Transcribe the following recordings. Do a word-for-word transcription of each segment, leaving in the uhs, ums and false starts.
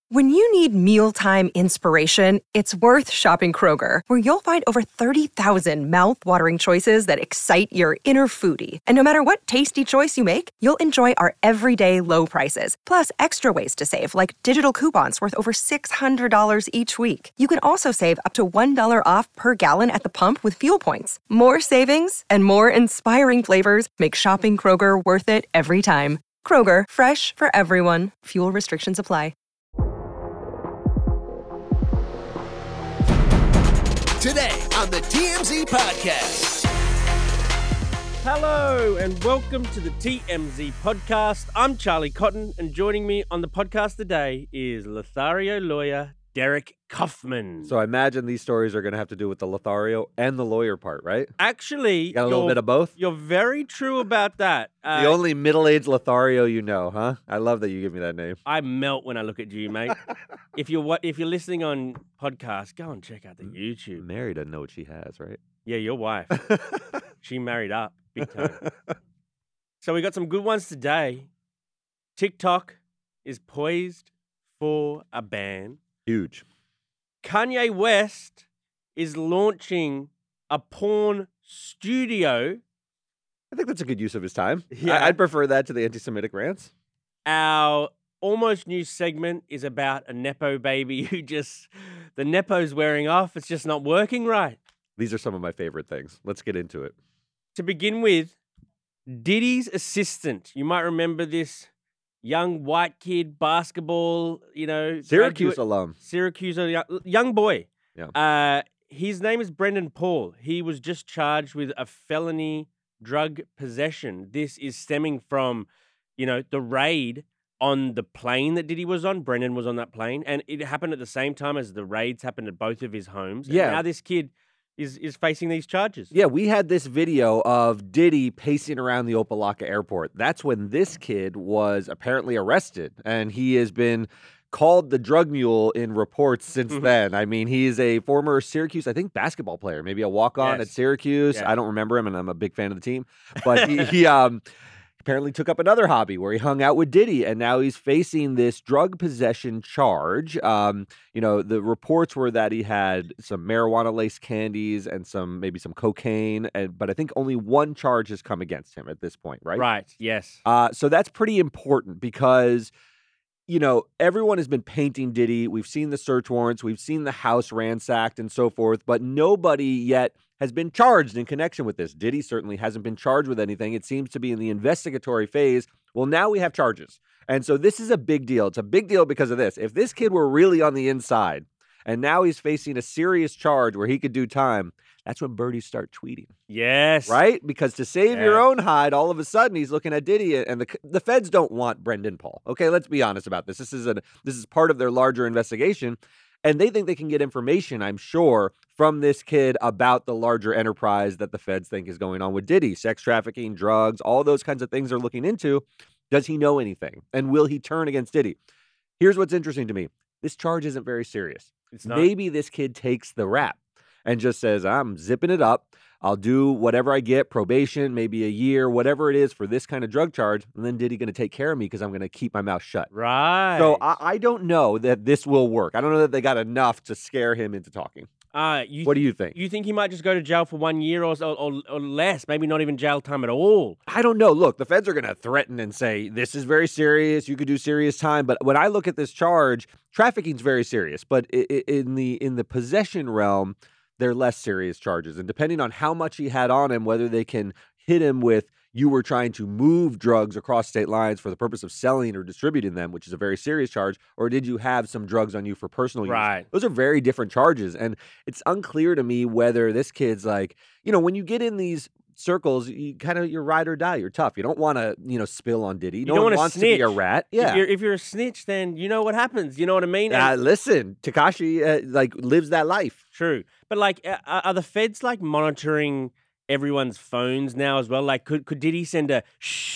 When you need mealtime inspiration, it's worth shopping Kroger, where you'll find over thirty thousand mouth-watering choices that excite your inner foodie. And no matter what tasty choice you make, you'll enjoy our everyday low prices, plus extra ways to save, like digital coupons worth over six hundred dollars each week. You can also save up to one dollar off per gallon at the pump with fuel points. More savings and more inspiring flavors make shopping Kroger worth it every time. Kroger, fresh for everyone. Fuel restrictions apply. Today on the T M Z Podcast. Hello and welcome to the T M Z Podcast. I'm Charlie Cotton, and joining me on the podcast today is Lothario lawyer Derek Kaufman. So I imagine these stories are going to have to do with the Lothario and the lawyer part, right? Actually, You got a little bit of both? You're very true about that. Uh, The only middle-aged Lothario you know, huh? I love that you give me that name. I melt when I look at you, mate. if you're what if you're listening on podcast, go and check out the YouTube. Mary doesn't know what she has, right? Yeah, your wife. She married up big time. So we got some good ones today. TikTok is poised for a ban. Huge. Kanye West is launching a porn studio. I think that's a good use of his time. Yeah. I- I'd prefer that to the anti-Semitic rants. Our almost news segment is about a Nepo baby who just, the Nepo's wearing off. It's just not working right. These are some of my favorite things. Let's get into it. To begin with, Diddy's assistant. You might remember this young white kid, basketball, you know. Syracuse graduate- alum. Syracuse, a young, young boy. Yeah. Uh, his name is Brendan Paul. He was just charged with a felony drug possession. This is stemming from, you know, the raid on the plane that Diddy was on. Brendan was on that plane. And it happened at the same time as the raids happened at both of his homes. Yeah. And now this kid is is facing these charges. Yeah, we had this video of Diddy pacing around the Opa-locka airport. That's when this kid was apparently arrested, and he has been called the drug mule in reports since Mhm. then. I mean, he's a former Syracuse, I think, basketball player, maybe a walk-on Yes. at Syracuse. Yes. I don't remember him, and I'm a big fan of the team. But he, he um, apparently took up another hobby where he hung out with Diddy, and now he's facing this drug possession charge. Um, you know, the reports were that he had some marijuana-laced candies and some maybe some cocaine, and but I think only one charge has come against him at this point, right? Right, yes. Uh, so that's pretty important because, you know, everyone has been painting Diddy. We've seen the search warrants. We've seen the house ransacked and so forth, but nobody yet has been charged in connection with this. Diddy certainly hasn't been charged with anything. It seems to be in the investigatory phase. Well, now we have charges. And so this is a big deal. It's a big deal because of this. If this kid were really on the inside and now he's facing a serious charge where he could do time, that's when birdies start tweeting. Yes. Right? Because to save your Yes. own hide, all of a sudden he's looking at Diddy, and the the feds don't want Brendan Paul. Okay, let's be honest about this. This is a this is part of their larger investigation, and they think they can get information, I'm sure, from this kid about the larger enterprise that the feds think is going on with Diddy, sex trafficking, drugs, all those kinds of things they're looking into. Does he know anything, and will he turn against Diddy? Here's what's interesting to me: this charge isn't very serious. It's not. Maybe this kid takes the rap and just says, I'm zipping it up. I'll do whatever I get, probation, maybe a year, whatever it is for this kind of drug charge. And then Diddy going to take care of me because I'm going to keep my mouth shut. Right. So I, I don't know that this will work. I don't know that they got enough to scare him into talking. uh, you What do you think? You think he might just go to jail for one year or, or, or less, maybe not even jail time at all? I don't know. Look, the feds are going to threaten and say, this is very serious. You could do serious time. But when I look at this charge, trafficking's very serious. But i- i- in the in the possession realm, they're less serious charges. And depending on how much he had on him, whether they can hit him with you were trying to move drugs across state lines for the purpose of selling or distributing them, which is a very serious charge, or did you have some drugs on you for personal use? Right. Those are very different charges. And it's unclear to me whether this kid's like, you know, when you get in these circles, you kind of, you're ride or die. You're tough. You don't want to, you know, spill on Diddy. You no don't one wanna wants to be a snitch. rat. If Yeah. you're, if you're a snitch, then you know what happens. You know what I mean? Uh, And- listen, Tekashi uh, like lives that life. True. But like, uh, are the feds like monitoring everyone's phones now as well? Like, could could Diddy send a shh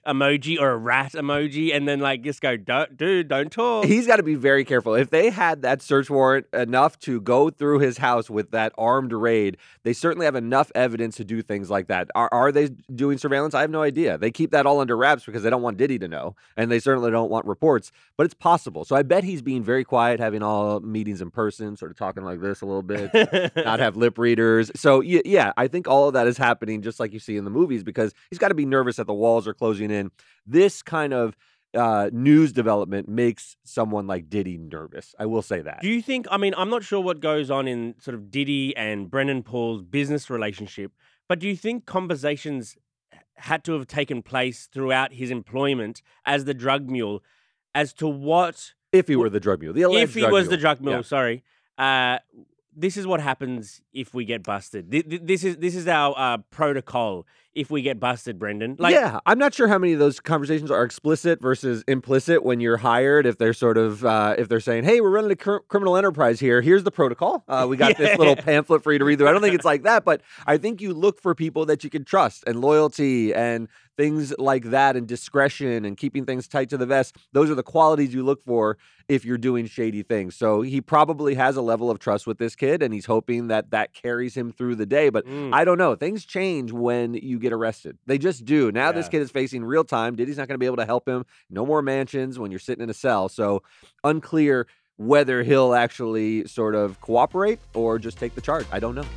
emoji or a rat emoji and then like just go, don't, dude, don't talk. He's got to be very careful. If they had that search warrant enough to go through his house with that armed raid, they certainly have enough evidence to do things like that. Are, are they doing surveillance? I have no idea. They keep that all under wraps because they don't want Diddy to know, and they certainly don't want reports, but it's possible. So I bet he's being very quiet, having all meetings in person, sort of talking like this a little bit, not have lip readers. So yeah, I think all of that is happening just like you see in the movies because he's got to be nervous that the walls are closing in. This kind of uh, news development makes someone like Diddy nervous. I will say that. Do you think, I mean, I'm not sure what goes on in sort of Diddy and Brendan Paul's business relationship, but do you think conversations had to have taken place throughout his employment as the drug mule as to what... If he were the drug mule. The alleged if he drug was mule. the drug mule, Yeah. sorry. Uh, this is what happens if we get busted. Th- th- This is this is our uh, protocol if we get busted, Brendan. Like, yeah, I'm not sure how many of those conversations are explicit versus implicit when you're hired. If they're sort of, uh, if they're saying, "Hey, we're running a cr- criminal enterprise here. Here's the protocol. Uh, we got Yeah. this little pamphlet for you to read through." I don't think it's like that, but I think you look for people that you can trust and loyalty and things like that, and discretion and keeping things tight to the vest. Those are the qualities you look for if you're doing shady things. So he probably has a level of trust with this kid, and he's hoping that that carries him through the day. But Mm. I don't know. Things change when you get arrested. They just do. Now this Yeah. kid is facing real time. Diddy's not going to be able to help him. No more mansions when you're sitting in a cell. So unclear whether he'll actually sort of cooperate or just take the charge. I don't know.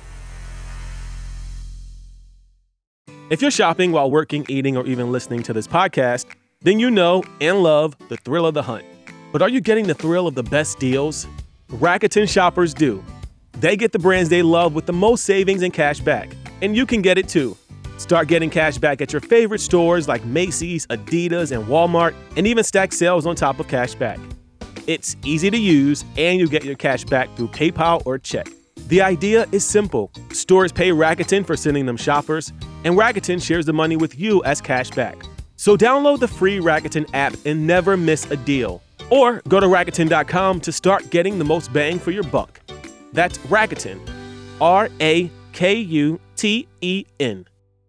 If you're shopping while working, eating, or even listening to this podcast, then you know and love the thrill of the hunt. But are you getting the thrill of the best deals? Rakuten shoppers do. They get the brands they love with the most savings and cash back. And you can get it too. Start getting cash back at your favorite stores like Macy's, Adidas, and Walmart, and even stack sales on top of cash back. It's easy to use, and you get your cash back through PayPal or check. The idea is simple. Stores pay Rakuten for sending them shoppers, and Rakuten shares the money with you as cash back. So download the free Rakuten app and never miss a deal. Or go to Rakuten dot com to start getting the most bang for your buck. That's Rakuten. R A K U T E N.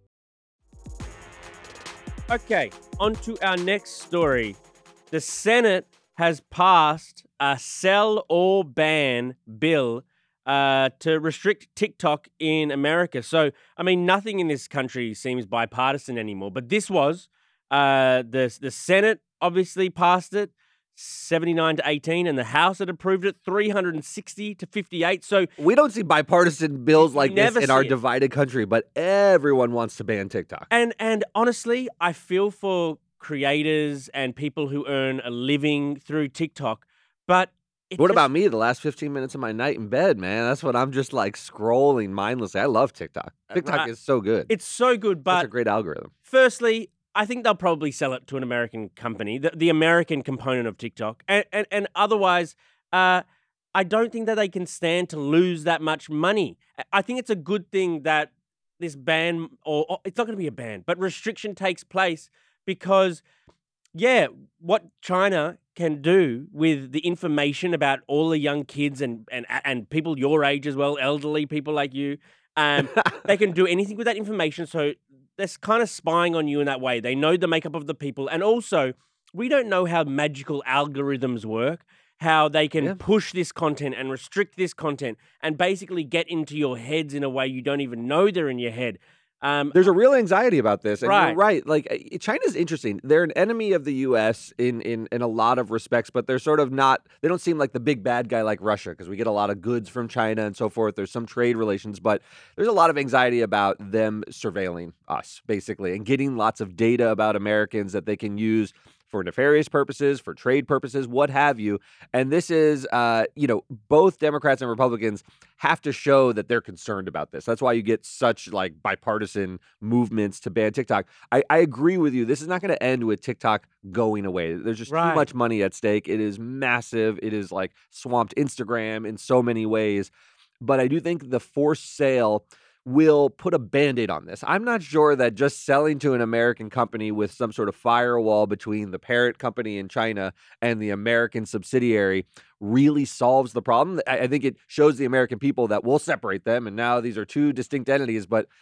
Okay, on to our next story. The Senate has passed a sell or ban bill uh, to restrict TikTok in America. So, I mean, nothing in this country seems bipartisan anymore, but this was. Uh, the, the Senate obviously passed it, seventy-nine to eighteen, and the House had approved it, three hundred sixty to fifty-eight. So We don't see bipartisan bills like this never in our see it. divided country, but everyone wants to ban TikTok. And and honestly, I feel for creators and people who earn a living through TikTok, but it What just- about me? The last fifteen minutes of my night in bed, man. That's what I'm just like scrolling mindlessly. I love TikTok. TikTok right. is so good. It's so good, Such but a great algorithm. firstly, I think they'll probably sell it to an American company, the, the American component of TikTok, and and, and otherwise, uh, I don't think that they can stand to lose that much money. I- I think it's a good thing that this ban, or, or it's not going to be a ban, but restriction takes place because, yeah, what China can do with the information about all the young kids and and and people your age as well, elderly people like you, um, they can do anything with that information. So they're kind of spying on you in that way. They know the makeup of the people, and also we don't know how magical algorithms work. How they can Yeah. push this content and restrict this content and basically get into your heads in a way you don't even know they're in your head. Um, There's a real anxiety about this. And Right. you're right. Like uh, China's interesting. They're an enemy of the U S in, in, in a lot of respects, but they're sort of not, they don't seem like the big bad guy like Russia because we get a lot of goods from China and so forth. There's some trade relations, but there's a lot of anxiety about them surveilling us, basically, and getting lots of data about Americans that they can use for nefarious purposes, for trade purposes, what have you. And this is, uh, you know, both Democrats and Republicans have to show that they're concerned about this. That's why you get such like bipartisan movements to ban TikTok. I, I agree with you. This is not going to end with TikTok going away. There's just Right. too much money at stake. It is massive. It is like swamped Instagram in so many ways. But I do think the forced sale will put a Band-Aid on this. I'm not sure that just selling to an American company with some sort of firewall between the parent company in China and the American subsidiary really solves the problem. I, I think it shows the American people that we'll separate them, and now these are two distinct entities, but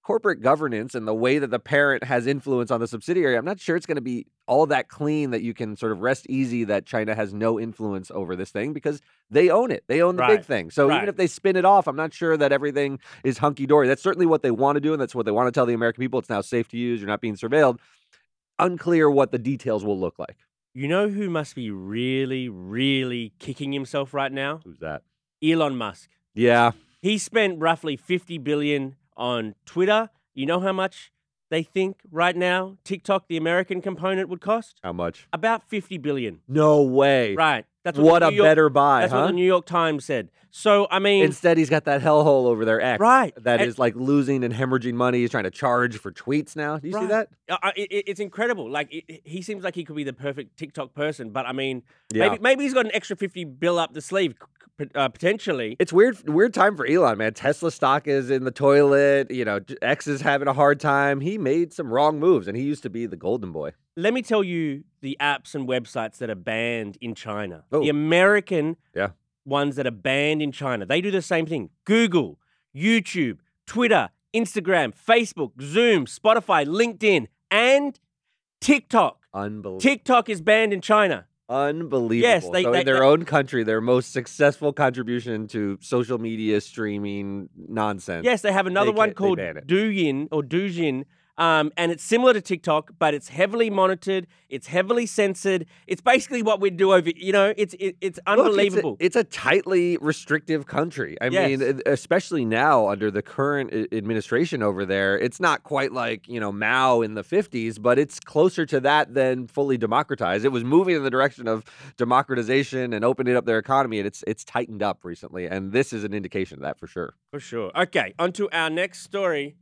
corporate governance and the way that the parent has influence on the subsidiary, I'm not sure it's going to be all that clean that you can sort of rest easy that China has no influence over this thing because they own it. They own the Right. big thing. So Right. even if they spin it off, I'm not sure that everything is hunky-dory. That's certainly what they want to do, and that's what they want to tell the American people. It's now safe to use. You're not being surveilled. Unclear what the details will look like. You know who must be really, really kicking himself right now? Who's that? Elon Musk. Yeah. He spent roughly fifty billion dollars on Twitter. You know how much they think right now TikTok, the American component, would cost? How much? About fifty billion dollars. No way. Right. That's What the a New York- better buy, That's huh? what the New York Times said. So, I mean, Instead, he's got that hellhole over their X. Right. That And- is like losing and hemorrhaging money. He's trying to charge for tweets now. Do you see Right. that? uh, uh, it, it- it's incredible. Like, it, he seems like he could be the perfect TikTok person, but I mean, Yeah. maybe maybe he's got an extra fifty bill up the sleeve, c- uh, potentially. It's weird, weird time for Elon, man. Tesla stock is in the toilet. You know, X is having a hard time. He made some wrong moves, and he used to be the golden boy. Let me tell you the apps and websites that are banned in China. Oh. The American Yeah. ones that are banned in China. They do the same thing. Google, YouTube, Twitter, Instagram, Facebook, Zoom, Spotify, LinkedIn, and TikTok. Unbelievable. TikTok is banned in China. Unbelievable. Yes, they- so they- in their they- own country, their most successful contribution to social media streaming nonsense. Yes, they have another They one can't- they called ban it. Douyin or Doujin, um, and it's similar to TikTok, but it's heavily monitored. It's heavily censored. It's basically what we do over. You know, it's it, it's Look, it's a- unbelievable. it's, a, tightly restrictive country. I Yes. mean, e- especially now under the current a- administration over there, it's not quite like, you know, Mao in the fifties, but it's closer to that than fully democratized. It was moving in the direction of democratization and opening up their economy, and it's it's tightened up recently. And this is an indication of that for sure. For sure. Okay, on to our next story.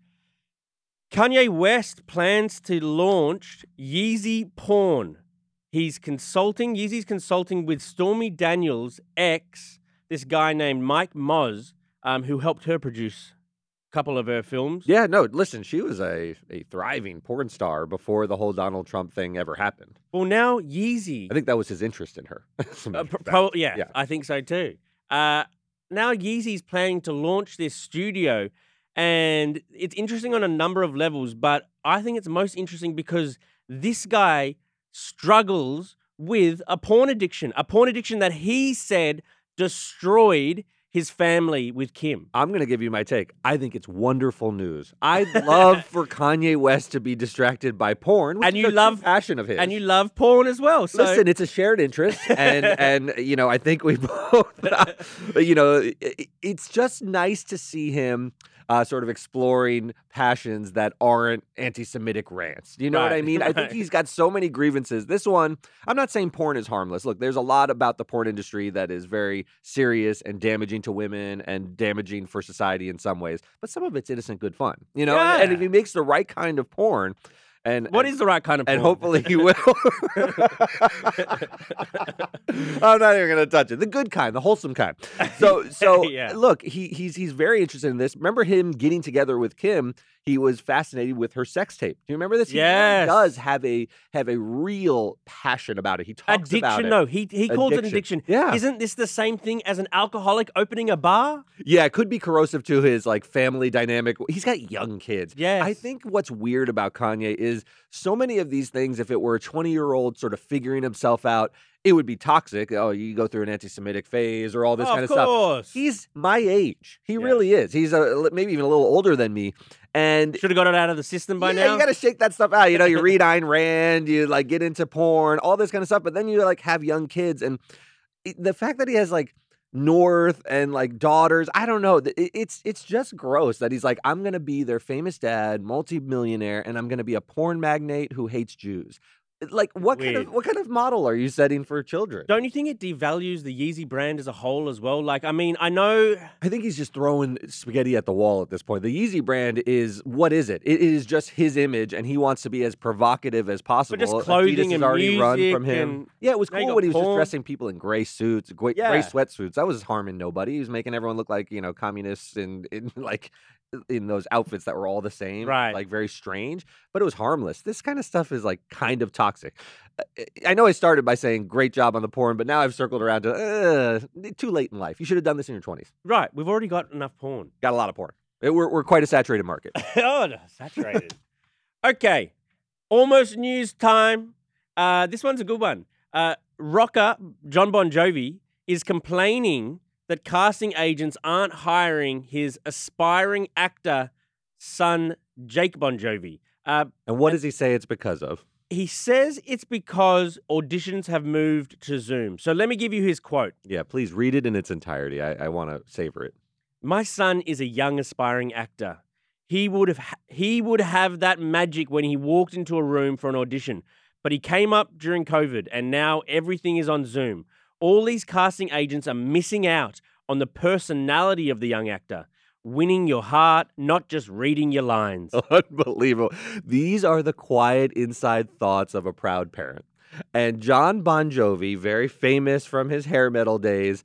Kanye West plans to launch Yeezy Porn. He's consulting, Yeezy's consulting with Stormy Daniels' ex, this guy named Mike Moz, um, who helped her produce a couple of her films. Yeah, no, listen, she was a, a thriving porn star before the whole Donald Trump thing ever happened. Well, now Yeezy. I think that was his interest in her. As a Uh, matter pro- of pro- fact. yeah, Yeah. I think so too. Uh, now Yeezy's planning to launch this studio, and it's interesting on a number of levels, but I think it's most interesting because this guy struggles with a porn addiction, a porn addiction that he said destroyed his family with Kim. I'm going to give you my take. I think it's wonderful news. I'd love for Kanye West to be distracted by porn, which And is you a true love- passion of his. And you love porn as well. So Listen, it's a shared interest, and and you know, I think we both, you know, it, it's just nice to see him uh, sort of exploring passions that aren't anti-Semitic rants. Do you know what I Right, mean? I think right. he's got so many grievances. This one, I'm not saying porn is harmless. Look, there's a lot about the porn industry that is very serious and damaging to women and damaging for society in some ways, but some of it's innocent, good fun. You know, and if Yeah. he makes the right kind of porn. And, what and, is the right kind of porn? and hopefully he will. I'm not even going to touch it. The good kind, the wholesome kind. So, so Yeah. look, he he's he's very interested in this. Remember him getting together with Kim? He was fascinated with her sex tape. Do you remember this? He really Yes. does have a have a real passion about it. He talks about addiction, it. no. He he calls it Addiction. addiction. Yeah. Isn't this the same thing as an alcoholic opening a bar? Yeah, it could be corrosive to his like family dynamic. He's got young kids. Yes. I think what's weird about Kanye is so many of these things, if it were a twenty-year-old sort of figuring himself out, it would be toxic. Oh, you go through an anti-Semitic phase or all this Oh, kind of of stuff. course. He's my age. He Yeah. really is. He's a maybe even a little older than me. And Should have got it out of the system by yeah, now. you got to shake that stuff out. You know, you read Ayn Rand, you like get into porn, all this kind of stuff. But then you like have young kids, and it- the fact that he has like North and like daughters, I don't know. It- It's it's just gross that he's like, I'm gonna be their famous dad, multi-millionaire, and I'm gonna be a porn magnate who hates Jews. Like, what kind Weird. of what kind of model are you setting for children? Don't you think it devalues the Yeezy brand as a whole as well? Like, I mean, I know. I think he's just throwing spaghetti at the wall at this point. The Yeezy brand is, what is it? It is just his image, and he wants to be as provocative as possible. just Adidas clothing has and already run music from him. and Yeah, it was now you cool got when he was just porn. dressing people in gray suits, gray, Yeah. gray sweatsuits. That was harming nobody. He was making everyone look like, you know, communists in, in like in those outfits that were all the same, Right. like very strange, but it was harmless. This kind of stuff is like kind of toxic. Uh, I know I started by saying great job on the porn, but now I've circled around to uh, too late in life. You should have done this in your twenties. Right, we've already got enough porn. Got a lot of porn. It, we're, we're quite a saturated market. Oh, no, saturated. Okay. Almost news time. Uh, this one's a good one. Uh, rocker John Bon Jovi is complaining that casting agents aren't hiring his aspiring actor son, Jake Bon Jovi. Uh, And what does he say it's because of? he says it's because auditions have moved to Zoom. So let me give you his quote. Yeah, please read it in its entirety. I, I want to savor it. My son is a young aspiring actor. He would have he would have that magic when he walked into a room for an audition, but he came up during COVID and now everything is on Zoom. All these casting agents are missing out on the personality of the young actor, winning your heart, not just reading your lines. Unbelievable. These are the quiet inside thoughts of a proud parent. And John Bon Jovi, very famous from his hair metal days,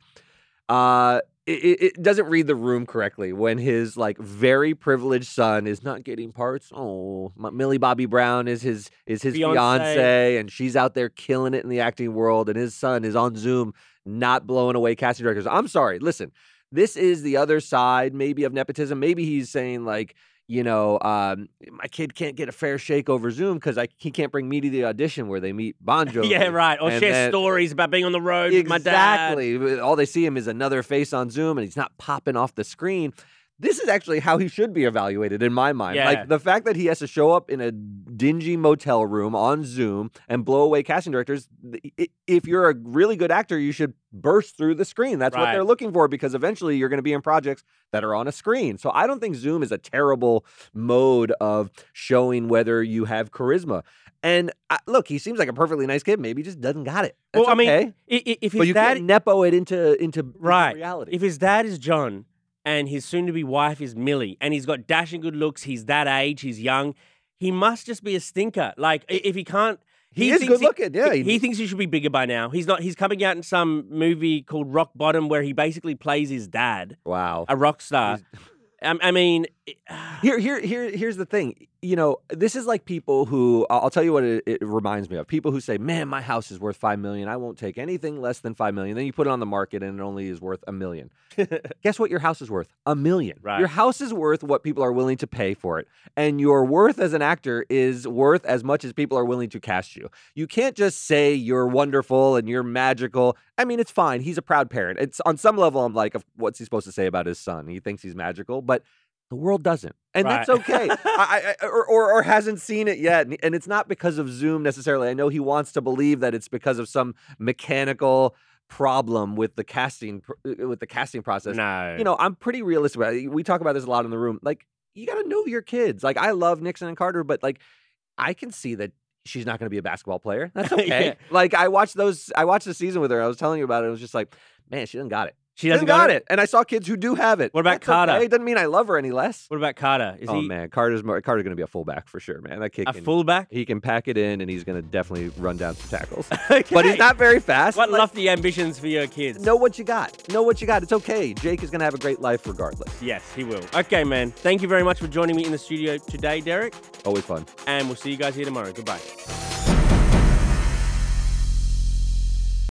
uh, it, it doesn't read the room correctly when his like very privileged son is not getting parts. Oh, Millie Bobby Brown is his is his Fiancé. fiance, and she's out there killing it in the acting world, and his son is on Zoom, not blowing away casting directors. I'm sorry. Listen, this is the other side, maybe of nepotism. Maybe he's saying like, you know, um, my kid can't get a fair shake over Zoom because I he can't bring me to the audition where they meet Bon Jovi. Yeah, right. Or And share then- stories about being on the road with my dad. Exactly. All they see him is another face on Zoom, and he's not popping off the screen. This is actually how he should be evaluated in my mind. Yeah. Like the fact that he has to show up in a dingy motel room on Zoom and blow away casting directors. i- If you're a really good actor, you should burst through the screen. That's what Right. they're looking for because eventually you're going to be in projects that are on a screen. So I don't think Zoom is a terrible mode of showing whether you have charisma. And uh, look, he seems like a perfectly nice kid. Maybe he just doesn't got it. That's Well, I mean, okay. I- I- if his But you dad, can't nepo it into into into right, reality. if his dad is John and his soon-to-be wife is Millie, and he's got dashing good looks, he's that age, he's young, he must just be a stinker. Like i- if he can't, He is thinks good looking, yeah, He, he- he thinks he should be bigger by now. He's not. He's coming out in some movie called Rock Bottom where he basically plays his dad, Wow. a rock star. I, I mean, Here, here, here, here's the thing. You know, this is like people who I'll I'll tell you what it, it reminds me of. People who say, "Man, my house is worth five million. I won't take anything less than five million." Then you put it on the market, and it only is worth a million. Guess what? Your house is worth a million. Right. Your house is worth what people are willing to pay for it, and your worth as an actor is worth as much as people are willing to cast you. You can't just say you're wonderful and you're magical. I mean, it's fine. He's a proud parent. It's on some level. I'm like, what's he supposed to say about his son? He thinks he's magical, but the world doesn't, and Right. that's okay. I, I, or, or or hasn't seen it yet, and, and it's not because of Zoom necessarily. I know he wants to believe that it's because of some mechanical problem with the casting pr- uh, with the casting process. no, You know, I'm pretty realistic about it. We talk about this a lot in the room. Like, you got to know your kids. Like, I love Nixon and Carter, but like, I can see that she's not going to be a basketball player. That's okay. Yeah. Like, I watched those. I watched the season with her. I was telling you about it. It was just like, man, she doesn't got it. she She doesn't doesn't got it. And I saw kids who do have it. What about That's Carter? Okay. It doesn't mean I love her any less. What about Carter? Is oh he man, Carter's more, Carter's going to be a fullback for sure, man. That kid a can, fullback? he can pack it in, and he's going to definitely run down some tackles. Okay. But he's not very fast. What Like, lofty ambitions for your kids? know what you got. Know what you got. It's okay. Jake is going to have a great life regardless. Yes, he will. Okay, man. Thank you very much for joining me in the studio today, Derek. Always fun. And we'll see you guys here tomorrow. Goodbye.